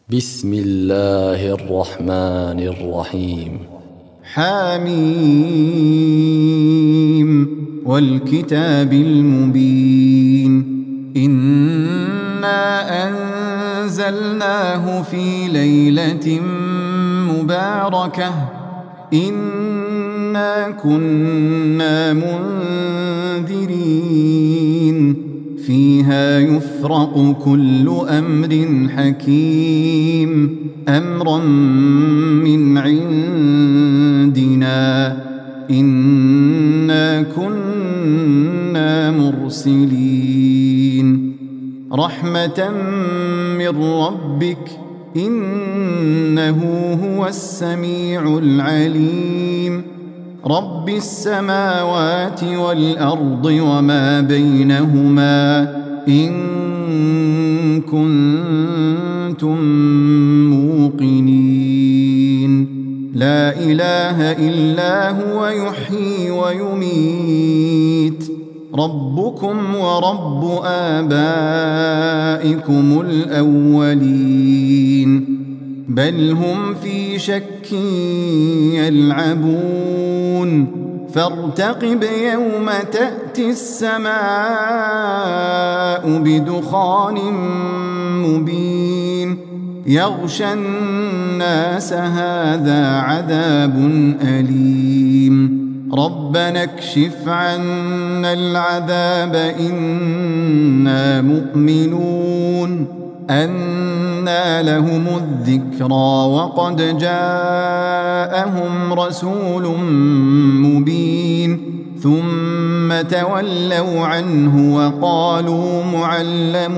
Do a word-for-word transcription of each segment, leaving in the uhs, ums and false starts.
بسم الله الرحمن الرحيم. حميم والكتاب المبين. إنا أنزلناه في ليلة مباركة إنا كنا منذرين فيها يفرق كل أمر حكيم أمرا من عندنا إنا كنا مرسلين رحمة من ربك إنه هو السميع العليم رب السماوات والأرض وما بينهما إن كنتم موقنين لا إله إلا هو يحيي ويميت ربكم ورب آبائكم الأولين بل هم في شك يلعبون فارتقب يوم تأتي السماء بدخان مبين يغشى الناس هذا عذاب أليم ربنا اكشف عنا العذاب إنا مؤمنون أنى لهم الذكرى وقد جاءهم رسول مبين ثم تولوا عنه وقالوا معلم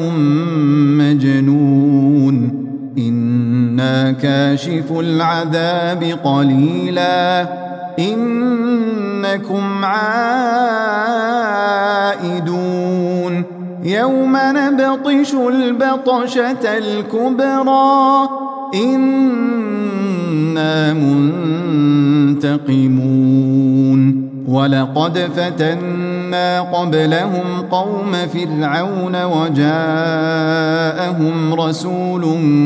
مجنون إنا كاشف العذاب قليلا إنكم عائدون يوم نبطش البطشة الكبرى إنا منتقمون ولقد فتنا قبلهم قوم فرعون وجاءهم رسول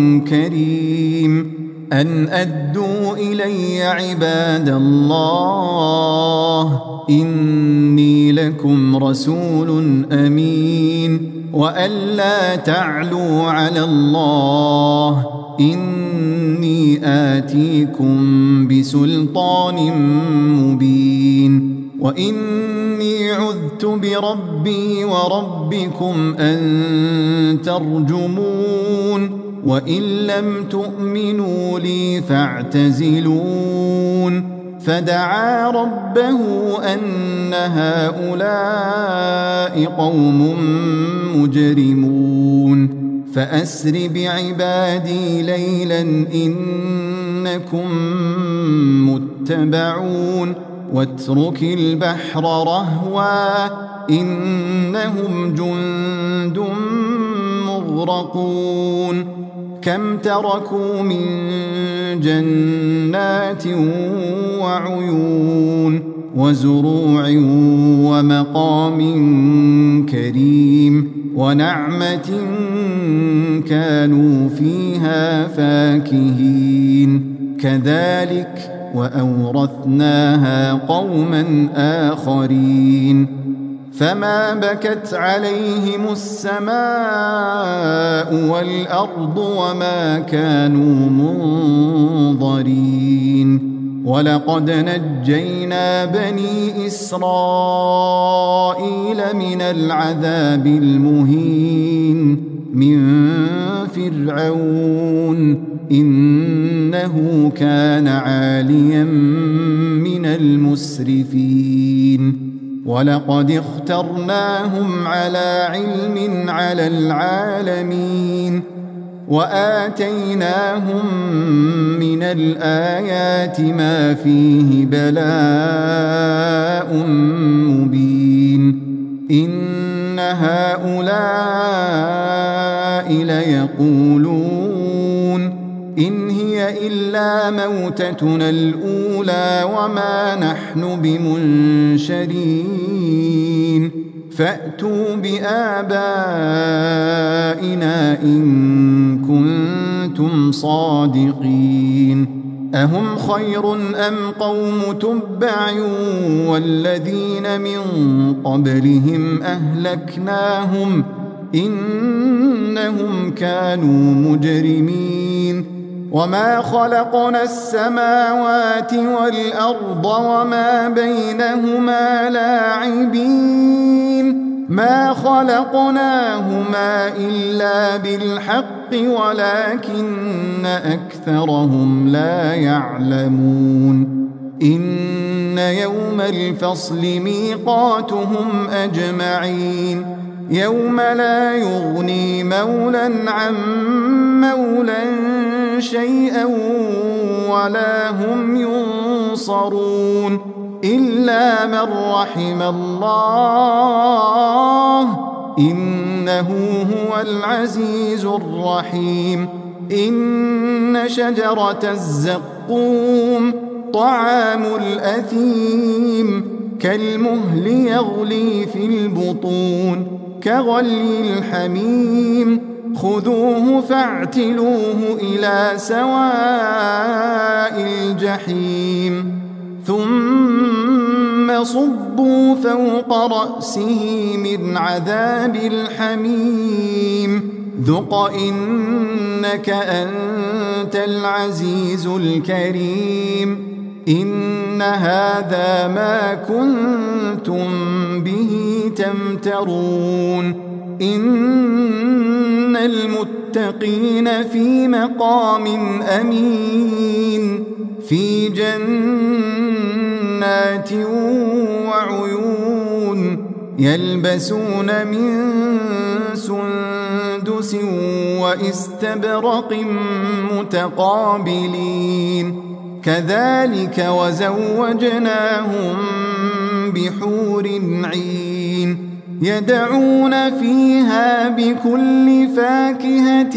كريم أن أدوا إلي عباد الله إني لكم رسول أمين وألا تعلوا على الله إني آتيكم بسلطان مبين وإني عذت بربي وربكم أن ترجمون وإن لم تؤمنوا لي فاعتزلون فدعا ربه أن هؤلاء قوم مجرمون فأسر بعبادي ليلا إنكم متبعون واترك البحر رهوا إنهم جند مغرقون كم تركوا من جنات وعيون وزروع ومقام كريم ونعمة كانوا فيها فاكهين كذلك وأورثناها قوما آخرين فما بكت عليهم السماء والأرض وما كانوا منظرين ولقد نجينا بني إسرائيل من العذاب المهين من فرعون إنه كان عاليا من المسرفين ولقد اخترناهم على علم على العالمين وآتيناهم من الآيات ما فيه بلاء مبين إن هؤلاء ليقولون إن هي إلا موتتنا الأولى وما نحن بمنشرين فأتوا بآبائنا إن كنتم صادقين أهم خير أم قوم تبع والذين من قبلهم أهلكناهم إنهم كانوا مجرمين وما خلقنا السماوات والأرض وما بينهما لاعبين ما خلقناهما إلا بالحق ولكن أكثرهم لا يعلمون إن يوم الفصل ميقاتهم أجمعين يوم لا يغني مولى عن مولى شيئا ولا هم ينصرون إلا من رحم الله إنه هو العزيز الرحيم إن شجرة الزقوم طعام الأثيم كالمهل يغلي في البطون كغلي الحميم خذوه فاعتلوه إلى سواء الجحيم ثم صبوا فوق رأسه من عذاب الحميم ذق إنك أنت العزيز الكريم إن هذا ما كنتم به تمترون إن المتقين في مقام أمين في جنات وعيون يلبسون من سندس واستبرق متقابلين كذلك وزوجناهم بحور عين يدعون فيها بكل فاكهة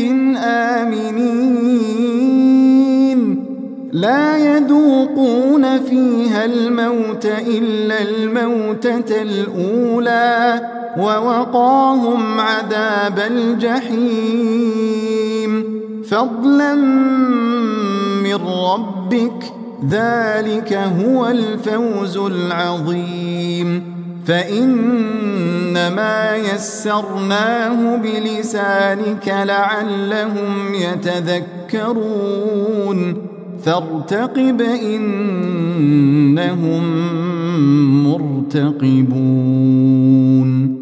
آمنين لا يذوقون فيها الموت إلا الموتة الأولى ووقاهم عذاب الجحيم فضلا من ربك ذلك هو الفوز العظيم فإنما يسرناه بلسانك لعلهم يتذكرون فارتقب إنهم مرتقبون